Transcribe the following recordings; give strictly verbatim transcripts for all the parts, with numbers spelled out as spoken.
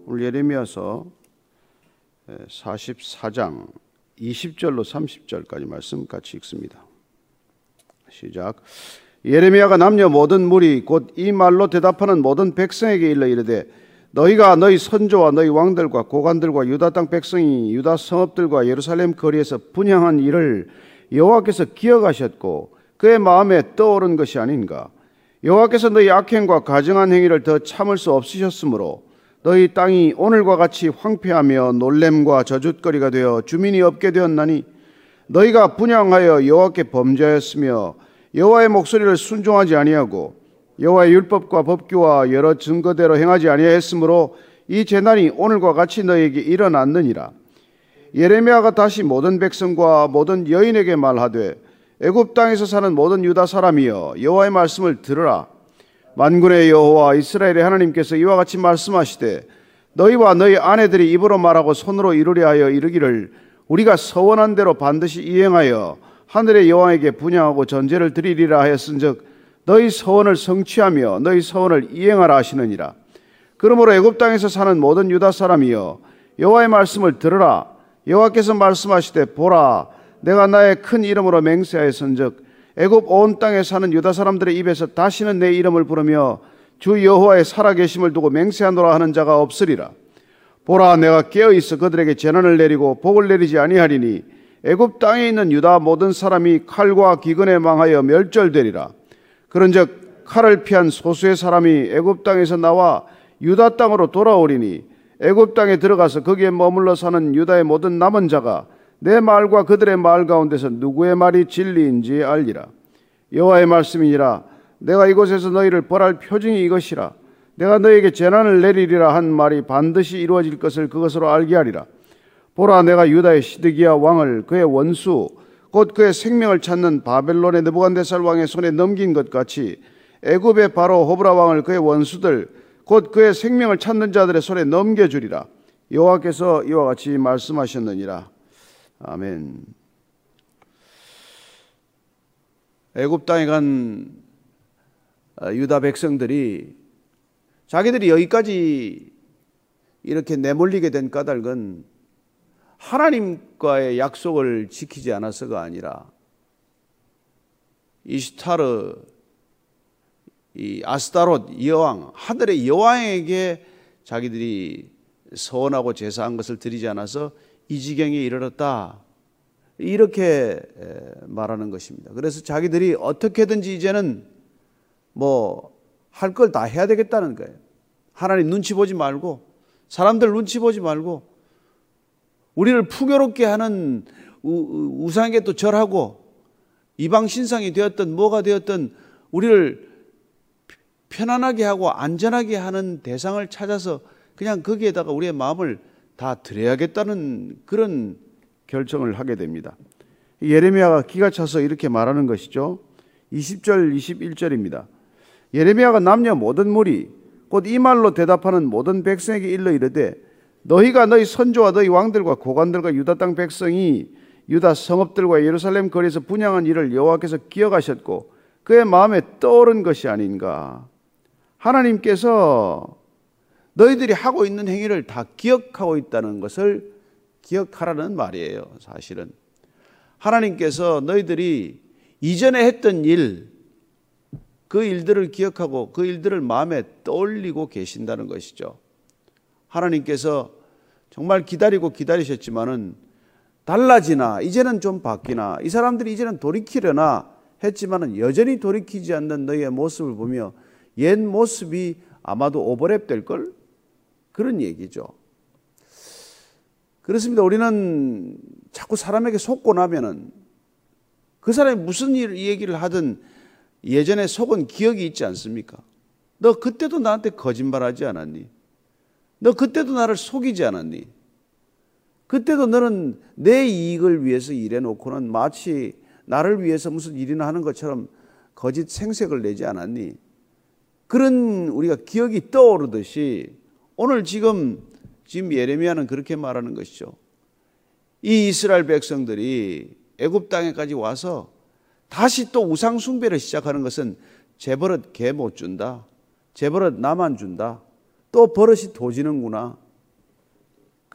오늘 예레미야서 사십사 장 이십 절로 삼십 절까지 말씀 같이 읽습니다. 시작. 예레미야가 남녀 모든 무리 곧 이 말로 대답하는 모든 백성에게 일러 이르되 너희가 너희 선조와 너희 왕들과 고관들과 유다 땅 백성이 유다 성읍들과 예루살렘 거리에서 분향한 일을 여호와께서 기억하셨고 그의 마음에 떠오른 것이 아닌가. 여호와께서 너희 악행과 가증한 행위를 더 참을 수 없으셨으므로 너희 땅이 오늘과 같이 황폐하며 놀램과 저주거리가 되어 주민이 없게 되었나니 너희가 분향하여 여호와께 범죄하였으며 여호와의 목소리를 순종하지 아니하고 여호와의 율법과 법규와 여러 증거대로 행하지 아니하였으므로 이 재난이 오늘과 같이 너희에게 일어났느니라. 예레미야가 다시 모든 백성과 모든 여인에게 말하되 애굽 땅에서 사는 모든 유다 사람이여 여호와의 말씀을 들으라. 만군의 여호와 이스라엘의 하나님께서 이와 같이 말씀하시되 너희와 너희 아내들이 입으로 말하고 손으로 이루려 하여 이르기를 우리가 서원한 대로 반드시 이행하여 하늘의 여호와에게 분향하고 전제를 드리리라 하였은즉 너희 서원을 성취하며 너희 서원을 이행하라 하시느니라. 그러므로 애굽 땅에서 사는 모든 유다 사람이여 여호와의 말씀을 들으라. 여호와께서 말씀하시되 보라 내가 나의 큰 이름으로 맹세하였은즉 애굽 온 땅에 사는 유다 사람들의 입에서 다시는 내 이름을 부르며 주 여호와의 살아계심을 두고 맹세하노라 하는 자가 없으리라. 보라 내가 깨어있어 그들에게 재난을 내리고 복을 내리지 아니하리니 애굽 땅에 있는 유다 모든 사람이 칼과 기근에 망하여 멸절되리라. 그런즉 칼을 피한 소수의 사람이 애굽 땅에서 나와 유다 땅으로 돌아오리니 애굽 땅에 들어가서 거기에 머물러 사는 유다의 모든 남은 자가 내 말과 그들의 말 가운데서 누구의 말이 진리인지 알리라. 여호와의 말씀이니라. 내가 이곳에서 너희를 벌할 표징이 이것이라. 내가 너희에게 재난을 내리리라 한 말이 반드시 이루어질 것을 그것으로 알게 하리라. 보라 내가 유다의 시드기야 왕을 그의 원수 곧 그의 생명을 찾는 바벨론의 느부갓네살 왕의 손에 넘긴 것 같이 애굽의 바로 호브라 왕을 그의 원수들 곧 그의 생명을 찾는 자들의 손에 넘겨주리라. 여호와께서 이와 같이 말씀하셨느니라. 아멘. 애굽 땅에 간 유다 백성들이 자기들이 여기까지 이렇게 내몰리게 된 까닭은 하나님과의 약속을 지키지 않아서가 아니라 이슈타르, 이 아스타롯 여왕, 하늘의 여왕에게 자기들이 서원하고 제사한 것을 드리지 않아서 이 지경에 이르렀다. 이렇게 말하는 것입니다. 그래서 자기들이 어떻게든지 이제는 뭐 할 걸 다 해야 되겠다는 거예요. 하나님 눈치 보지 말고 사람들 눈치 보지 말고 우리를 풍요롭게 하는 우상에게 또 절하고 이방 신상이 되었든 뭐가 되었든 우리를 편안하게 하고 안전하게 하는 대상을 찾아서 그냥 거기에다가 우리의 마음을 다 드려야겠다는 그런 결정을 하게 됩니다. 예레미야가 기가 차서 이렇게 말하는 것이죠. 이십 절 이십일 절입니다. 예레미야가 남녀 모든 무리 곧 이 말로 대답하는 모든 백성에게 일러 이르되 너희가 너희 선조와 너희 왕들과 고관들과 유다 땅 백성이 유다 성읍들과 예루살렘 거리에서 분향한 일을 여호와께서 기억하셨고 그의 마음에 떠오른 것이 아닌가. 하나님께서 너희들이 하고 있는 행위를 다 기억하고 있다는 것을 기억하라는 말이에요. 사실은 하나님께서 너희들이 이전에 했던 일, 그 일들을 기억하고 그 일들을 마음에 떠올리고 계신다는 것이죠. 하나님께서 정말 기다리고 기다리셨지만은 달라지나 이제는 좀 바뀌나 이 사람들이 이제는 돌이키려나 했지만은 여전히 돌이키지 않는 너희의 모습을 보며 옛 모습이 아마도 오버랩 될 걸 그런 얘기죠. 그렇습니다. 우리는 자꾸 사람에게 속고 나면은 그 사람이 무슨 일 얘기를 하든 예전에 속은 기억이 있지 않습니까? 너 그때도 나한테 거짓말하지 않았니? 너 그때도 나를 속이지 않았니? 그때도 너는 내 이익을 위해서 일해놓고는 마치 나를 위해서 무슨 일이나 하는 것처럼 거짓 생색을 내지 않았니? 그런 우리가 기억이 떠오르듯이 오늘 지금 지금 예레미야는 그렇게 말하는 것이죠. 이 이스라엘 백성들이 애굽 땅에까지 와서 다시 또 우상 숭배를 시작하는 것은 제 버릇 개 못 준다. 제 버릇 나만 준다. 또 버릇이 도지는구나.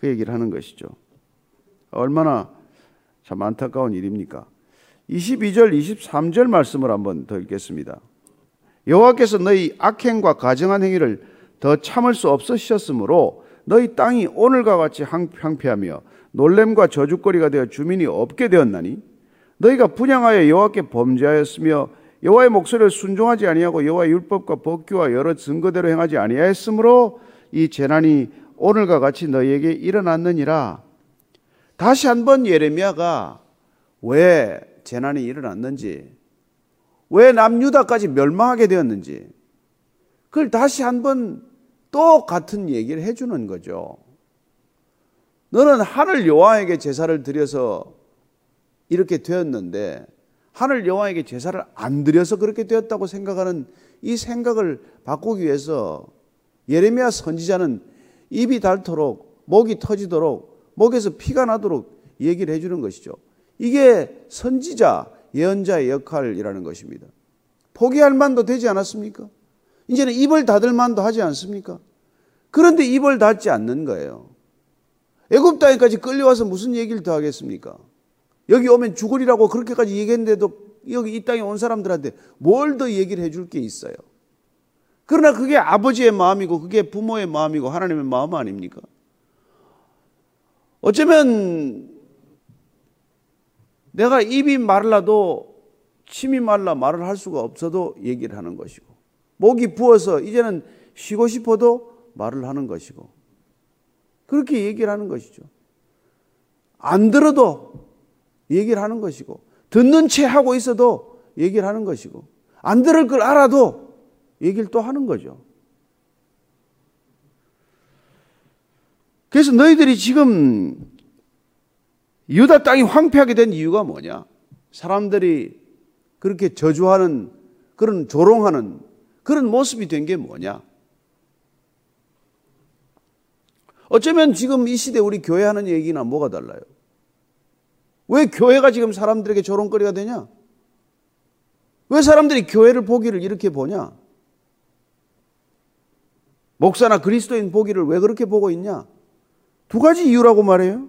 그 얘기를 하는 것이죠. 얼마나 참 안타까운 일입니까? 이십이 절, 이십삼 절 말씀을 한번 더 읽겠습니다. 여호와께서 너희 악행과 가증한 행위를 더 참을 수 없으셨으므로 너희 땅이 오늘과 같이 황폐하며 놀램과 저주거리가 되어 주민이 없게 되었나니 너희가 분향하여 여호와께 범죄하였으며 여호와의 목소리를 순종하지 아니하고 여호와의 율법과 법규와 여러 증거대로 행하지 아니하였으므로 이 재난이 오늘과 같이 너희에게 일어났느니라. 다시 한번 예레미야가 왜 재난이 일어났는지, 왜 남유다까지 멸망하게 되었는지 그걸 다시 한번 또 같은 얘기를 해주는 거죠. 너는 하늘 여호와에게 제사를 드려서 이렇게 되었는데 하늘 여호와에게 제사를 안 드려서 그렇게 되었다고 생각하는 이 생각을 바꾸기 위해서 예레미야 선지자는 입이 닳도록 목이 터지도록 목에서 피가 나도록 얘기를 해주는 것이죠. 이게 선지자, 예언자의 역할이라는 것입니다. 포기할 만도 되지 않았습니까? 이제는 입을 닫을 만도 하지 않습니까? 그런데 입을 닫지 않는 거예요. 애굽 땅에까지 끌려와서 무슨 얘기를 더 하겠습니까? 여기 오면 죽으리라고 그렇게까지 얘기했는데도 여기 이 땅에 온 사람들한테 뭘 더 얘기를 해줄 게 있어요? 그러나 그게 아버지의 마음이고 그게 부모의 마음이고 하나님의 마음 아닙니까? 어쩌면 내가 입이 말라도 침이 말라 말을 할 수가 없어도 얘기를 하는 것이고 목이 부어서 이제는 쉬고 싶어도 말을 하는 것이고 그렇게 얘기를 하는 것이죠. 안 들어도 얘기를 하는 것이고 듣는 채 하고 있어도 얘기를 하는 것이고 안 들을 걸 알아도 얘기를 또 하는 거죠. 그래서 너희들이 지금 유다 땅이 황폐하게 된 이유가 뭐냐? 사람들이 그렇게 저주하는 그런 조롱하는 그런 모습이 된 게 뭐냐? 어쩌면 지금 이 시대 우리 교회 하는 얘기나 뭐가 달라요? 왜 교회가 지금 사람들에게 조롱거리가 되냐? 왜 사람들이 교회를 보기를 이렇게 보냐? 목사나 그리스도인 보기를 왜 그렇게 보고 있냐? 두 가지 이유라고 말해요.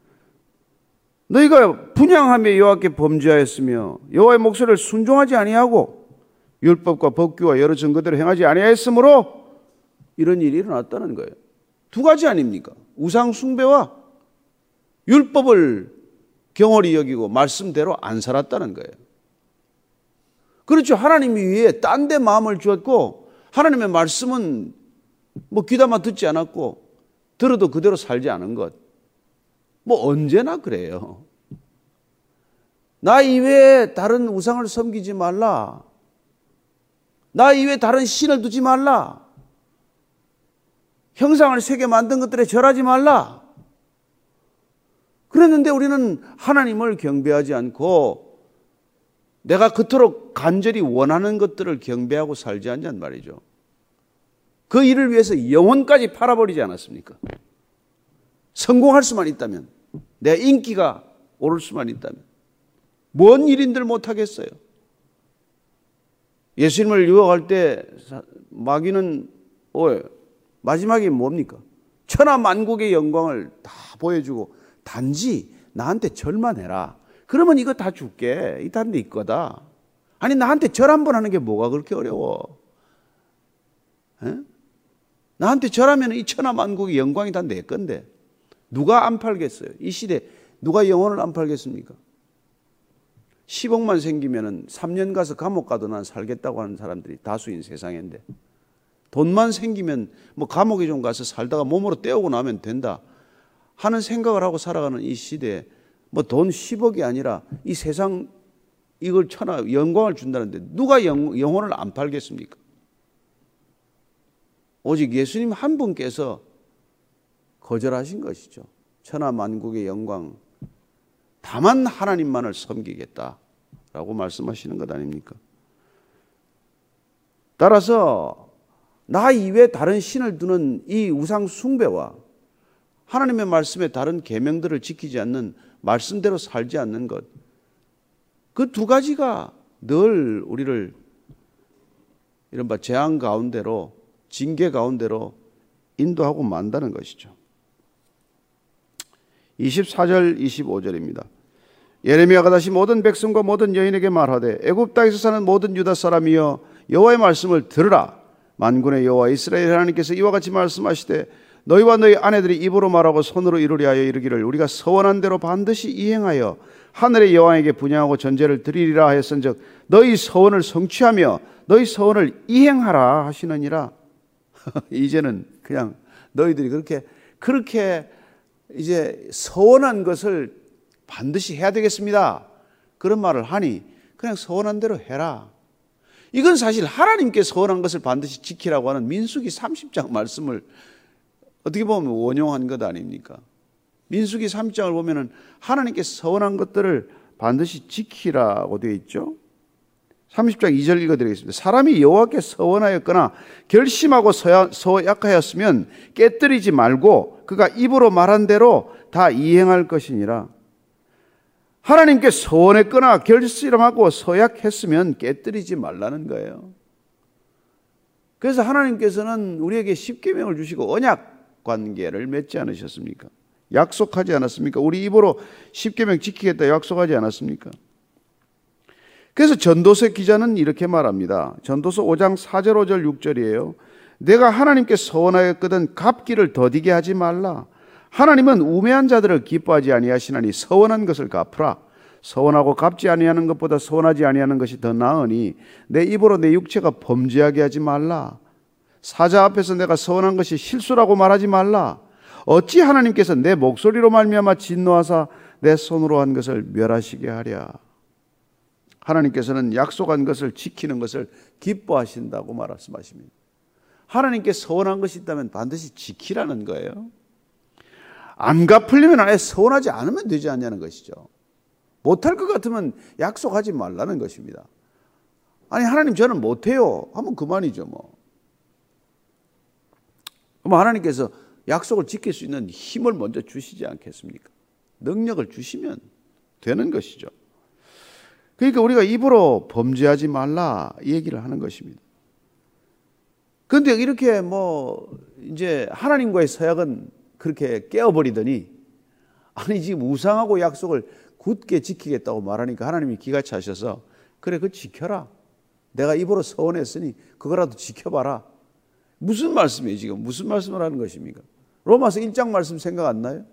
너희가 분향하며 여호와께 범죄하였으며 여호와의 목소리를 순종하지 아니하고 율법과 법규와 여러 증거대로 행하지 아니하였으므로 이런 일이 일어났다는 거예요. 두 가지 아닙니까? 우상 숭배와 율법을 경홀히 여기고 말씀대로 안 살았다는 거예요. 그렇죠. 하나님이 위에 딴 데 마음을 주었고 하나님의 말씀은 뭐 귀담아 듣지 않았고 들어도 그대로 살지 않은 것. 뭐 언제나 그래요. 나 이외에 다른 우상을 섬기지 말라. 나 이외에 다른 신을 두지 말라. 형상을 세게 만든 것들에 절하지 말라. 그랬는데 우리는 하나님을 경배하지 않고 내가 그토록 간절히 원하는 것들을 경배하고 살지 않냔 말이죠. 그 일을 위해서 영혼까지 팔아버리지 않았습니까? 성공할 수만 있다면, 내 인기가 오를 수만 있다면 뭔 일인들 못하겠어요? 예수님을 유혹할 때 마귀는 어, 마지막에 뭡니까? 천하 만국의 영광을 다 보여주고 단지 나한테 절만 해라. 그러면 이거 다 줄게. 이 다른 데 있거다. 아니 나한테 절 한 번 하는 게 뭐가 그렇게 어려워? 에? 나한테 절하면 이 천하 만국의 영광이 다 내 건데 누가 안 팔겠어요? 이 시대 누가 영혼을 안 팔겠습니까? 십억만 생기면 삼 년 가서 감옥 가도 난 살겠다고 하는 사람들이 다수인 세상인데 돈만 생기면 뭐 감옥에 좀 가서 살다가 몸으로 때우고 나면 된다 하는 생각을 하고 살아가는 이 시대에 뭐 돈 십억이 아니라 이 세상 이걸 천하 영광을 준다는데 누가 영, 영혼을 안 팔겠습니까? 오직 예수님 한 분께서 거절하신 것이죠. 천하 만국의 영광 다만 하나님만을 섬기겠다라고 말씀하시는 것 아닙니까? 따라서 나 이외에 다른 신을 두는 이 우상 숭배와 하나님의 말씀에 다른 계명들을 지키지 않는 말씀대로 살지 않는 것, 그 두 가지가 늘 우리를 이른바 재앙 가운데로 징계 가운데로 인도하고 만다는 것이죠. 이십사 절 이십오 절입니다. 예레미야가 다시 모든 백성과 모든 여인에게 말하되 애굽 땅에서 사는 모든 유다 사람이여 여호와의 말씀을 들으라. 만군의 여호와 이스라엘 하나님께서 이와 같이 말씀하시되 너희와 너희 아내들이 입으로 말하고 손으로 이루려 하여 이르기를 우리가 서원한 대로 반드시 이행하여 하늘의 여왕에게 분향하고 전제를 드리리라 하였은즉 너희 서원을 성취하며 너희 서원을 이행하라 하시느니라. 이제는 그냥 너희들이 그렇게 그렇게 이제 서원한 것을 반드시 해야 되겠습니다. 그런 말을 하니 그냥 서원한 대로 해라. 이건 사실 하나님께 서원한 것을 반드시 지키라고 하는 민수기 삼십 장 말씀을 어떻게 보면 원용한 것 아닙니까? 민수기 삼 장을 보면은 하나님께 서원한 것들을 반드시 지키라고 되어 있죠. 삼십 장 이 절 읽어드리겠습니다. 사람이 여호와께 서원하였거나 결심하고 서약하였으면 깨뜨리지 말고 그가 입으로 말한 대로 다 이행할 것이니라. 하나님께 서원했거나 결심하고 서약했으면 깨뜨리지 말라는 거예요. 그래서 하나님께서는 우리에게 십계명을 주시고 언약 관계를 맺지 않으셨습니까? 약속하지 않았습니까? 우리 입으로 십계명 지키겠다 약속하지 않았습니까? 그래서 전도서 기자는 이렇게 말합니다. 전도서 오 장 사 절 오 절 육 절이에요. 내가 하나님께 서원하였거든 갚기를 더디게 하지 말라. 하나님은 우매한 자들을 기뻐하지 아니하시나니 서원한 것을 갚으라. 서원하고 갚지 아니하는 것보다 서원하지 아니하는 것이 더 나으니 내 입으로 내 육체가 범죄하게 하지 말라. 사자 앞에서 내가 서원한 것이 실수라고 말하지 말라. 어찌 하나님께서 내 목소리로 말미암아 진노하사 내 손으로 한 것을 멸하시게 하랴. 하나님께서는 약속한 것을 지키는 것을 기뻐하신다고 말씀하십니다. 하나님께 서원한 것이 있다면 반드시 지키라는 거예요. 안 갚으려면 아예 서원하지 않으면 되지 않냐는 것이죠. 못할 것 같으면 약속하지 말라는 것입니다. 아니 하나님 저는 못해요 하면 그만이죠 뭐. 그럼 하나님께서 약속을 지킬 수 있는 힘을 먼저 주시지 않겠습니까? 능력을 주시면 되는 것이죠. 그러니까 우리가 입으로 범죄하지 말라 이 얘기를 하는 것입니다. 그런데 이렇게 뭐 이제 하나님과의 서약은 그렇게 깨어버리더니 아니 지금 우상하고 약속을 굳게 지키겠다고 말하니까 하나님이 기가 차셔서 그래 그거 지켜라. 내가 입으로 서원했으니 그거라도 지켜봐라. 무슨 말씀이에요 지금? 무슨 말씀을 하는 것입니까? 로마서 일 장 말씀 생각 안 나요?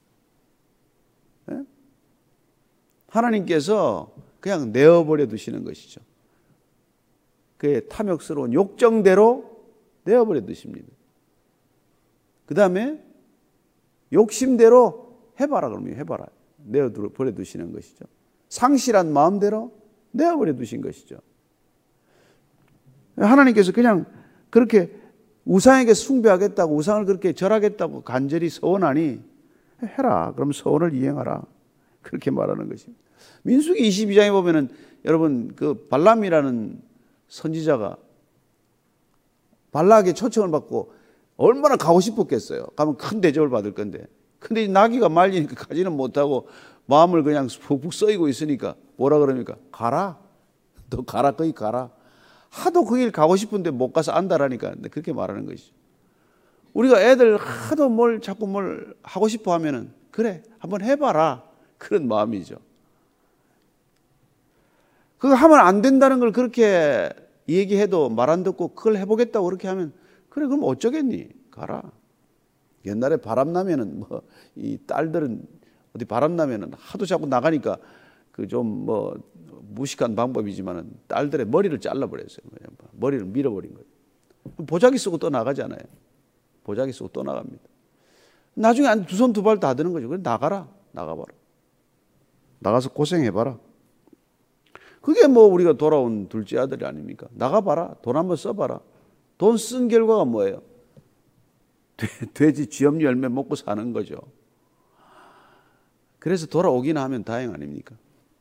네? 하나님께서 그냥 내어버려 두시는 것이죠. 그의 탐욕스러운 욕정대로 내어버려 두십니다. 그 다음에 욕심대로 해봐라 그러면 해봐라. 내어버려 두시는 것이죠. 상실한 마음대로 내어버려 두신 것이죠. 하나님께서 그냥 그렇게 우상에게 숭배하겠다고 우상을 그렇게 절하겠다고 간절히 서원하니 해라. 그럼 서원을 이행하라. 그렇게 말하는 것입니다. 민수기 이십이 장에 보면은 여러분 그 발람이라는 선지자가 발락에게 초청을 받고 얼마나 가고 싶었겠어요. 가면 큰 대접을 받을 건데. 근데 나귀가 말리니까 가지는 못하고 마음을 그냥 푹푹 썩이고 있으니까 뭐라 그럽니까? 가라. 너 가라 거기 가라. 하도 그 길 가고 싶은데 못 가서 안다라니까 그렇게 말하는 것이죠. 우리가 애들 하도 뭘 자꾸 뭘 하고 싶어 하면은 그래 한번 해봐라 그런 마음이죠. 그거 하면 안 된다는 걸 그렇게 얘기해도 말 안 듣고 그걸 해보겠다고 그렇게 하면 그래 그럼 어쩌겠니? 가라. 옛날에 바람 나면은 뭐 이 딸들은 어디 바람 나면은 하도 자꾸 나가니까 그 좀 뭐 무식한 방법이지만은 딸들의 머리를 잘라버렸어요. 머리를 밀어버린 거예요. 보자기 쓰고 또 나가잖아요. 보자기 쓰고 또 나갑니다. 나중에 두 손 두 발 다 드는 거죠. 그래 나가라. 나가봐라. 나가서 고생해봐라. 그게 뭐 우리가 돌아온 둘째 아들이 아닙니까? 나가봐라. 돈 한번 써봐라. 돈 쓴 결과가 뭐예요? 돼지 쥐엄 열매 먹고 사는 거죠. 그래서 돌아오기나 하면 다행 아닙니까?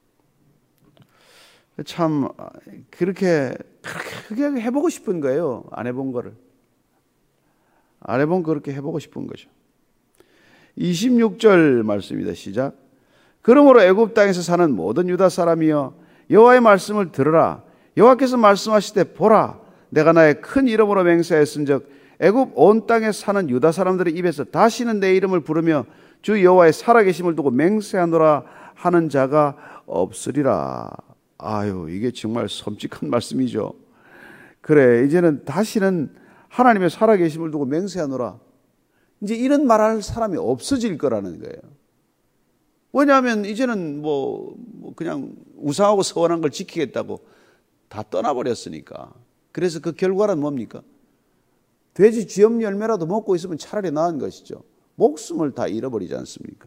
참 그렇게 그렇게 해보고 싶은 거예요. 안 해본 거를. 안 해본 그렇게 해보고 싶은 거죠. 이십육 절 말씀입니다. 시작. 그러므로 애굽 땅에서 사는 모든 유다 사람이여 여호와의 말씀을 들으라. 여호와께서 말씀하시되 보라 내가 나의 큰 이름으로 맹세하였은즉 애굽 온 땅에 사는 유다 사람들의 입에서 다시는 내 이름을 부르며 주 여호와의 살아계심을 두고 맹세하노라 하는 자가 없으리라. 아유, 이게 정말 섬찟한 말씀이죠. 그래, 이제는 다시는 하나님의 살아계심을 두고 맹세하노라, 이제 이런 말할 사람이 없어질 거라는 거예요. 왜냐하면 이제는 뭐 그냥 우상하고 서원한 걸 지키겠다고 다 떠나버렸으니까. 그래서 그 결과는 뭡니까? 돼지 쥐염 열매라도 먹고 있으면 차라리 나은 것이죠. 목숨을 다 잃어버리지 않습니까?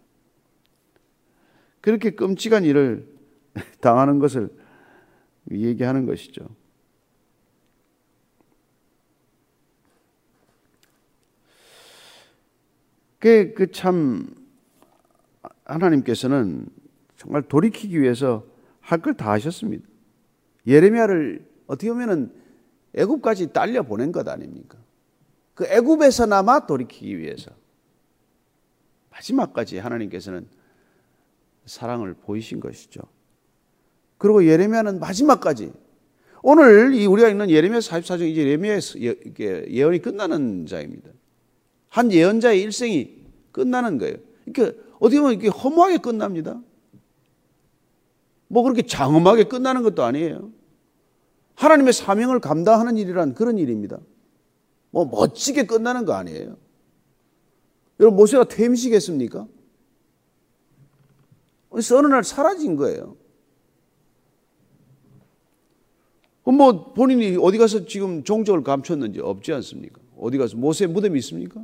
그렇게 끔찍한 일을 당하는 것을 얘기하는 것이죠. 그 참 하나님께서는 정말 돌이키기 위해서 할 걸 다 하셨습니다. 예레미야를 어떻게 보면은 애굽까지 딸려 보낸 것 아닙니까? 그 애굽에서나마 돌이키기 위해서 마지막까지 하나님께서는 사랑을 보이신 것이죠. 그리고 예레미야는 마지막까지, 오늘 이 우리가 읽는 예레미야 사십사 장, 이제 예레미야의 예언이 끝나는 장입니다. 한 예언자의 일생이 끝나는 거예요. 그러니까 어떻게 보면 이렇게 허무하게 끝납니다. 뭐 그렇게 장엄하게 끝나는 것도 아니에요. 하나님의 사명을 감당하는 일이란 그런 일입니다. 뭐 멋지게 끝나는 거 아니에요. 여러분, 모세가 퇴임시켰습니까? 그래서 어느 날 사라진 거예요. 그럼 뭐 본인이 어디 가서 지금 종적을 감췄는지 없지 않습니까? 어디 가서 모세 무덤이 있습니까?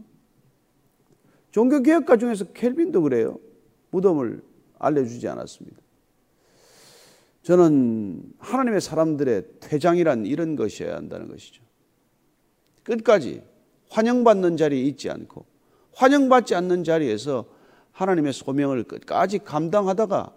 종교개혁가 중에서 켈빈도 그래요. 무덤을 알려주지 않았습니다. 저는 하나님의 사람들의 퇴장이란 이런 것이어야 한다는 것이죠. 끝까지 환영받는 자리에 있지 않고 환영받지 않는 자리에서 하나님의 소명을 끝까지 감당하다가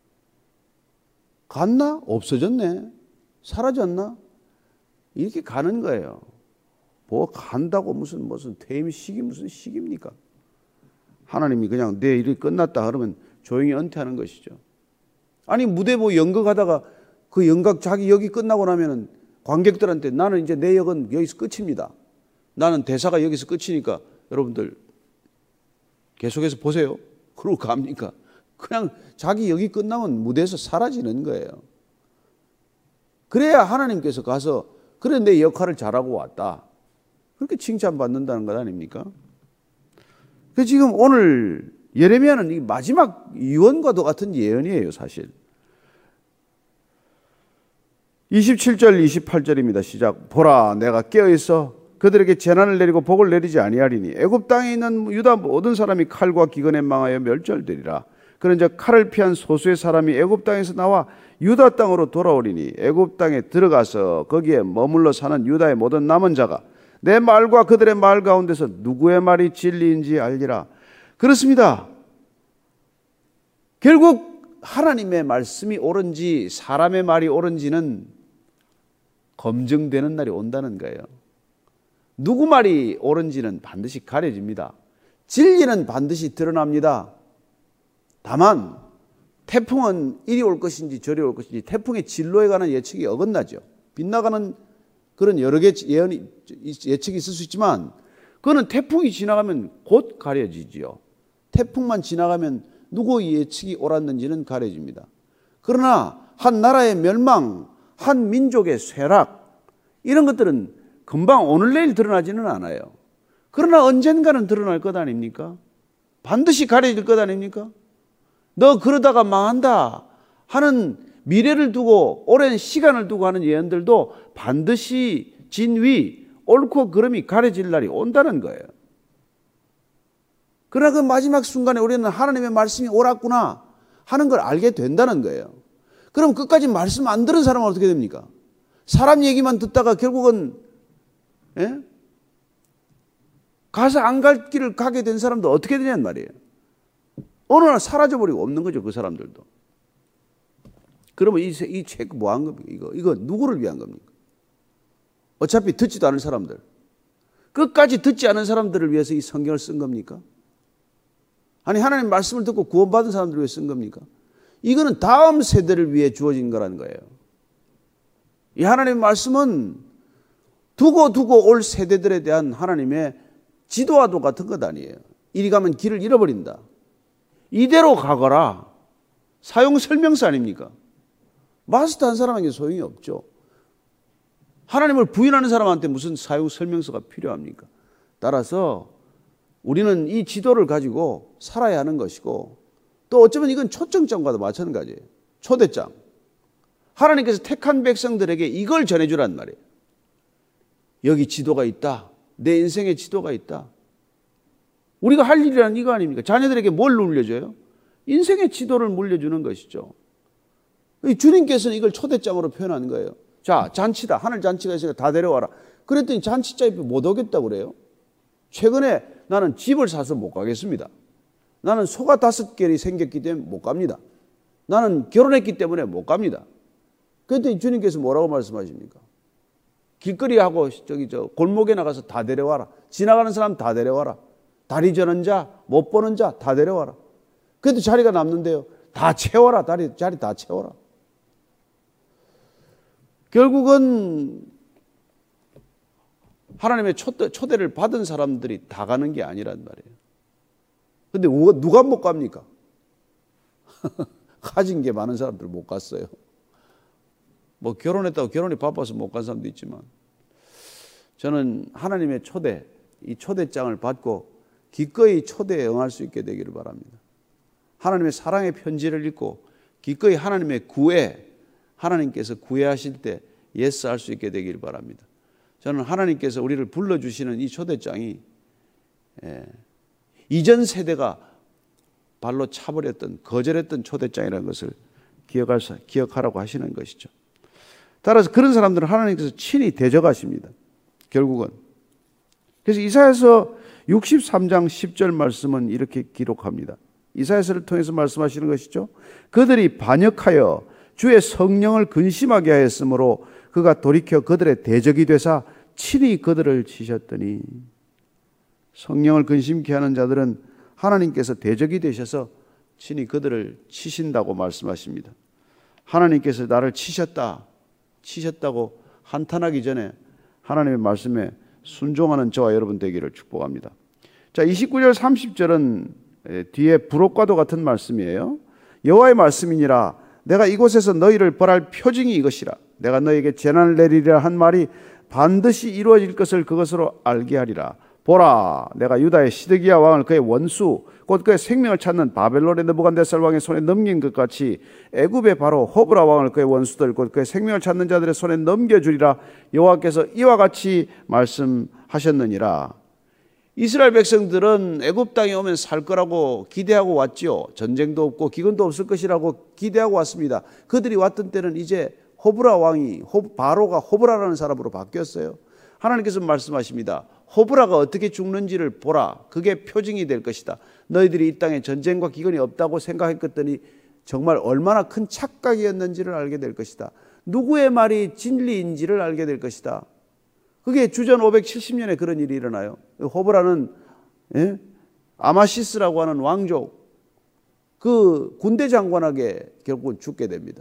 갔나? 없어졌네? 사라졌나? 이렇게 가는 거예요. 뭐 간다고 무슨 무슨 퇴임식이 무슨 식입니까? 하나님이 그냥 내 일이 끝났다 그러면 조용히 은퇴하는 것이죠. 아니, 무대 뭐 연극하다가 그 연극 자기 역이 끝나고 나면은 관객들한테 나는 이제 내 역은 여기서 끝입니다. 나는 대사가 여기서 끝이니까 여러분들 계속해서 보세요. 그러고 갑니까? 그냥 자기 역이 끝나면 무대에서 사라지는 거예요. 그래야 하나님께서 가서 그래 내 역할을 잘하고 왔다, 그렇게 칭찬받는다는 것 아닙니까? 그 지금 오늘 예레미야는 이 마지막 유언과도 같은 예언이에요, 사실. 이십칠 절 이십팔 절입니다. 시작. 보라, 내가 깨어있어 그들에게 재난을 내리고 복을 내리지 아니하리니 애굽 땅에 있는 유다 모든 사람이 칼과 기근에 망하여 멸절되리라. 그런즉 칼을 피한 소수의 사람이 애굽 땅에서 나와 유다 땅으로 돌아오리니 애굽 땅에 들어가서 거기에 머물러 사는 유다의 모든 남은 자가 내 말과 그들의 말 가운데서 누구의 말이 진리인지 알리라. 그렇습니다. 결국 하나님의 말씀이 옳은지 사람의 말이 옳은지는 검증되는 날이 온다는 거예요. 누구 말이 옳은지는 반드시 가려집니다. 진리는 반드시 드러납니다. 다만 태풍은 이리 올 것인지 저리 올 것인지 태풍의 진로에 관한 예측이 어긋나죠. 빗나가는 그런 여러 개 예언이, 예측이 있을 수 있지만 그거는 태풍이 지나가면 곧 가려지지요. 태풍만 지나가면 누구의 예측이 옳았는지는 가려집니다. 그러나 한 나라의 멸망, 한 민족의 쇠락, 이런 것들은 금방 오늘 내일 드러나지는 않아요. 그러나 언젠가는 드러날 것 아닙니까? 반드시 가려질 것 아닙니까? 너 그러다가 망한다 하는 미래를 두고 오랜 시간을 두고 하는 예언들도 반드시 진위, 옳고 그름이 가려질 날이 온다는 거예요. 그러나 그 마지막 순간에 우리는 하나님의 말씀이 옳았구나 하는 걸 알게 된다는 거예요. 그럼 끝까지 말씀 안 들은 사람은 어떻게 됩니까? 사람 얘기만 듣다가 결국은 예? 가서 안 갈 길을 가게 된 사람도 어떻게 되냐는 말이에요. 어느 날 사라져버리고 없는 거죠, 그 사람들도. 그러면 이, 이 책 뭐 한 겁니까? 이거, 이거 누구를 위한 겁니까? 어차피 듣지도 않은 사람들. 끝까지 듣지 않은 사람들을 위해서 이 성경을 쓴 겁니까? 아니, 하나님 말씀을 듣고 구원받은 사람들을 위해 쓴 겁니까? 이거는 다음 세대를 위해 주어진 거라는 거예요. 이 하나님의 말씀은 두고 두고 올 세대들에 대한 하나님의 지도와도 같은 것 아니에요. 이리 가면 길을 잃어버린다. 이대로 가거라. 사용 설명서 아닙니까? 마스터한 사람에게 소용이 없죠. 하나님을 부인하는 사람한테 무슨 사용 설명서가 필요합니까? 따라서 우리는 이 지도를 가지고 살아야 하는 것이고, 또 어쩌면 이건 초청장과도 마찬가지예요. 초대장. 하나님께서 택한 백성들에게 이걸 전해주란 말이에요. 여기 지도가 있다. 내 인생의 지도가 있다. 우리가 할 일이란 이거 아닙니까? 자녀들에게 뭘 물려줘요? 인생의 지도를 물려주는 것이죠. 주님께서는 이걸 초대장으로 표현하는 거예요. 자, 잔치다. 하늘 잔치가 있으니까 다 데려와라. 그랬더니 잔치자 앞에 못 오겠다고 그래요. 최근에 나는 집을 사서 못 가겠습니다. 나는 소가 다섯 개이 생겼기 때문에 못 갑니다. 나는 결혼했기 때문에 못 갑니다. 그랬더니 주님께서 뭐라고 말씀하십니까? 길거리하고 저기 저 골목에 나가서 다 데려와라. 지나가는 사람 다 데려와라. 다리 저는 자, 못 보는 자 다 데려와라. 그래도 자리가 남는데요. 다 채워라. 다리, 자리 다 채워라. 결국은 하나님의 초대, 초대를 받은 사람들이 다 가는 게 아니란 말이에요. 근데 누가 못 갑니까? 가진 게 많은 사람들 못 갔어요. 뭐 결혼했다고 결혼이 바빠서 못 간 사람도 있지만, 저는 하나님의 초대, 이 초대장을 받고 기꺼이 초대에 응할 수 있게 되기를 바랍니다. 하나님의 사랑의 편지를 읽고 기꺼이 하나님의 구애, 하나님께서 구애하실 때 예스 할 수 있게 되기를 바랍니다. 저는 하나님께서 우리를 불러주시는 이 초대장이 예, 이전 세대가 발로 차버렸던, 거절했던 초대장이라는 것을 기억할, 기억하라고 하시는 것이죠. 따라서 그런 사람들은 하나님께서 친히 대적하십니다. 결국은. 그래서 이사야서 육십삼 장 십 절 말씀은 이렇게 기록합니다. 이사야서를 통해서 말씀하시는 것이죠. 그들이 반역하여 주의 성령을 근심하게 하였으므로 그가 돌이켜 그들의 대적이 되사 친히 그들을 치셨더니, 성령을 근심케 하는 자들은 하나님께서 대적이 되셔서 친히 그들을 치신다고 말씀하십니다. 하나님께서 나를 치셨다, 치셨다고 한탄하기 전에 하나님의 말씀에 순종하는 저와 여러분 되기를 축복합니다. 자, 이십구 절 삼십 절은 뒤에 부록과도 같은 말씀이에요. 여호와의 말씀이니라. 내가 이곳에서 너희를 벌할 표징이 이것이라. 내가 너희에게 재난을 내리리라 한 말이 반드시 이루어질 것을 그것으로 알게 하리라. 보라, 내가 유다의 시드기야 왕을 그의 원수 곧 그의 생명을 찾는 바벨론의 느부갓네살 왕의 손에 넘긴 것 같이 애굽의 바로 호브라 왕을 그의 원수들 곧 그의 생명을 찾는 자들의 손에 넘겨주리라. 여호와께서 이와 같이 말씀하셨느니라. 이스라엘 백성들은 애굽 땅에 오면 살 거라고 기대하고 왔지요. 전쟁도 없고 기근도 없을 것이라고 기대하고 왔습니다. 그들이 왔던 때는 이제 호브라 왕이, 바로가 호브라라는 사람으로 바뀌었어요. 하나님께서 말씀하십니다. 호브라가 어떻게 죽는지를 보라. 그게 표징이 될 것이다. 너희들이 이 땅에 전쟁과 기근이 없다고 생각했더니 정말 얼마나 큰 착각이었는지를 알게 될 것이다. 누구의 말이 진리인지를 알게 될 것이다. 그게 주전 오백칠십 년에 그런 일이 일어나요. 호브라는 예? 아마시스라고 하는 왕족, 그 군대 장관에게 결국은 죽게 됩니다.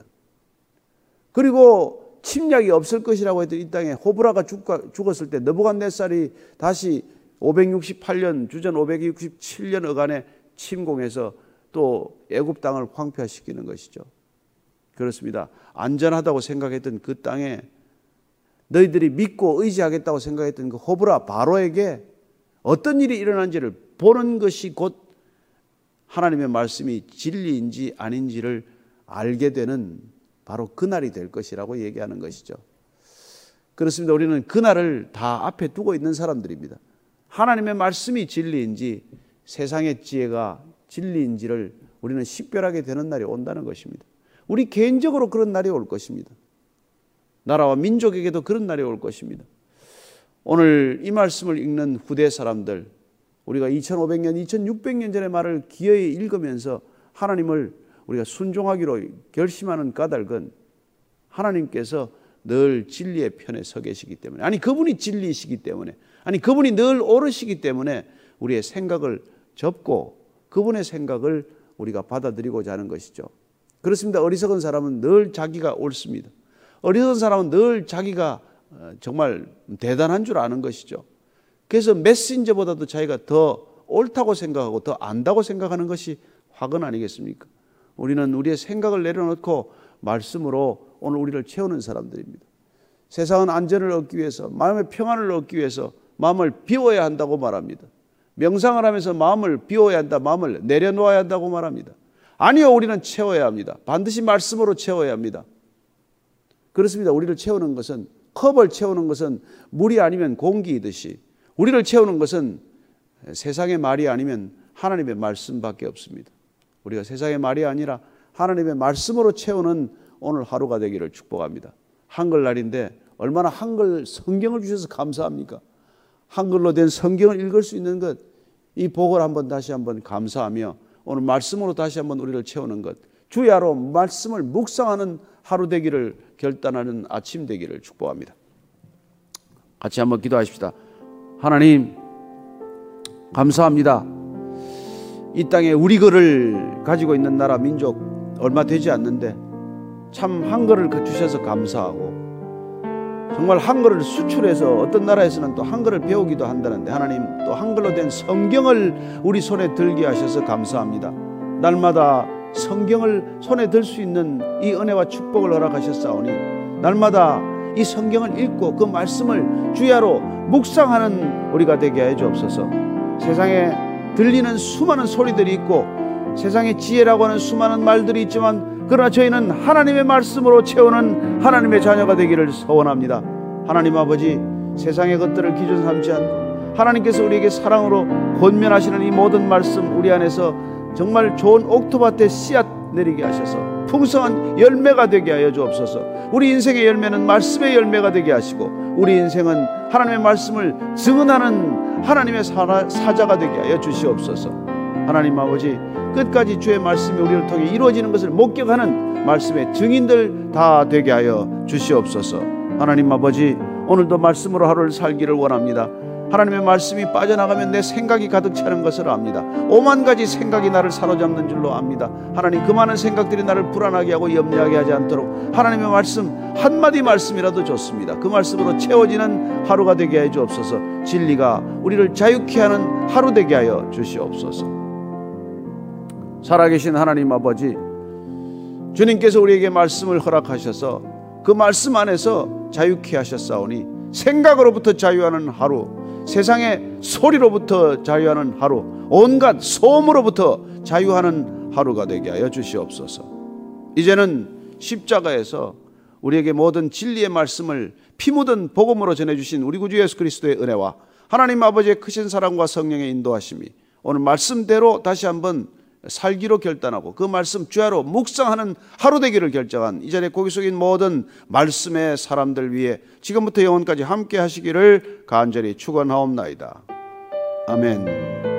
그리고 침략이 없을 것이라고 했더니 이 땅에 호브라가 죽었을 때 느부갓네살이 다시 오백육십팔 년, 주전 오백육십칠 년 어간에 침공해서 또 애굽 땅을 황폐화시키는 것이죠. 그렇습니다. 안전하다고 생각했던 그 땅에 너희들이 믿고 의지하겠다고 생각했던 그 호브라 바로에게 어떤 일이 일어난지를 보는 것이 곧 하나님의 말씀이 진리인지 아닌지를 알게 되는 바로 그날이 될 것이라고 얘기하는 것이죠. 그렇습니다. 우리는 그날을 다 앞에 두고 있는 사람들입니다. 하나님의 말씀이 진리인지 세상의 지혜가 진리인지를 우리는 식별하게 되는 날이 온다는 것입니다. 우리 개인적으로 그런 날이 올 것입니다. 나라와 민족에게도 그런 날이 올 것입니다. 오늘 이 말씀을 읽는 후대 사람들, 우리가 이천오백 년, 이천육백 년 전의 말을 기어이 읽으면서 하나님을 우리가 순종하기로 결심하는 까닭은 하나님께서 늘 진리의 편에 서 계시기 때문에, 아니 그분이 진리이시기 때문에, 아니 그분이 늘 옳으시기 때문에 우리의 생각을 접고 그분의 생각을 우리가 받아들이고자 하는 것이죠. 그렇습니다. 어리석은 사람은 늘 자기가 옳습니다. 어리석은 사람은 늘 자기가 정말 대단한 줄 아는 것이죠. 그래서 메신저보다도 자기가 더 옳다고 생각하고 더 안다고 생각하는 것이 화근 아니겠습니까? 우리는 우리의 생각을 내려놓고 말씀으로 오늘 우리를 채우는 사람들입니다. 세상은 안전을 얻기 위해서, 마음의 평안을 얻기 위해서 마음을 비워야 한다고 말합니다. 명상을 하면서 마음을 비워야 한다, 마음을 내려놓아야 한다고 말합니다. 아니요, 우리는 채워야 합니다. 반드시 말씀으로 채워야 합니다. 그렇습니다. 우리를 채우는 것은, 컵을 채우는 것은 물이 아니면 공기이듯이 우리를 채우는 것은 세상의 말이 아니면 하나님의 말씀밖에 없습니다. 우리가 세상의 말이 아니라 하나님의 말씀으로 채우는 오늘 하루가 되기를 축복합니다. 한글날인데 얼마나 한글 성경을 주셔서 감사합니까? 한글로 된 성경을 읽을 수 있는 것, 이 복을 한번 다시 한번 감사하며 오늘 말씀으로 다시 한번 우리를 채우는 것, 주야로 말씀을 묵상하는 하루 되기를 결단하는 아침 되기를 축복합니다. 같이 한번 기도하십시다. 하나님 감사합니다. 이 땅에 우리 글을 가지고 있는 나라 민족 얼마 되지 않는데 참 한글을 주셔서 감사하고, 정말 한글을 수출해서 어떤 나라에서는 또 한글을 배우기도 한다는데 하나님 또 한글로 된 성경을 우리 손에 들게 하셔서 감사합니다. 날마다 성경을 손에 들 수 있는 이 은혜와 축복을 허락하셨사오니 날마다 이 성경을 읽고 그 말씀을 주야로 묵상하는 우리가 되게 해 주옵소서. 세상에 들리는 수많은 소리들이 있고 세상의 지혜라고 하는 수많은 말들이 있지만 그러나 저희는 하나님의 말씀으로 채우는 하나님의 자녀가 되기를 소원합니다. 하나님 아버지, 세상의 것들을 기준 삼지 않고 하나님께서 우리에게 사랑으로 권면하시는 이 모든 말씀 우리 안에서 정말 좋은 옥토밭에 씨앗 내리게 하셔서 풍성한 열매가 되게 하여 주옵소서. 우리 인생의 열매는 말씀의 열매가 되게 하시고 우리 인생은 하나님의 말씀을 증언하는 하나님의 사자가 되게 하여 주시옵소서. 하나님 아버지, 끝까지 주의 말씀이 우리를 통해 이루어지는 것을 목격하는 말씀의 증인들 다 되게 하여 주시옵소서. 하나님 아버지, 오늘도 말씀으로 하루를 살기를 원합니다. 하나님의 말씀이 빠져나가면 내 생각이 가득 차는 것을 압니다. 오만 가지 생각이 나를 사로잡는 줄로 압니다. 하나님, 그 많은 생각들이 나를 불안하게 하고 염려하게 하지 않도록 하나님의 말씀 한마디 말씀이라도 좋습니다. 그 말씀으로 채워지는 하루가 되게 해 주옵소서. 진리가 우리를 자유케 하는 하루 되게 하여 주시옵소서. 살아계신 하나님 아버지, 주님께서 우리에게 말씀을 허락하셔서 그 말씀 안에서 자유케 하셨사오니 생각으로부터 자유하는 하루, 세상의 소리로부터 자유하는 하루, 온갖 소음으로부터 자유하는 하루가 되게 하여 주시옵소서. 이제는 십자가에서 우리에게 모든 진리의 말씀을 피 묻은 복음으로 전해주신 우리 구주 예수 그리스도의 은혜와 하나님 아버지의 크신 사랑과 성령의 인도하심이 오늘 말씀대로 다시 한번 살기로 결단하고 그 말씀 주야로 묵상하는 하루 되기를 결정한 이 자리에 고개 숙인 모든 말씀의 사람들 위해 지금부터 영원까지 함께 하시기를 간절히 축원하옵나이다. 아멘.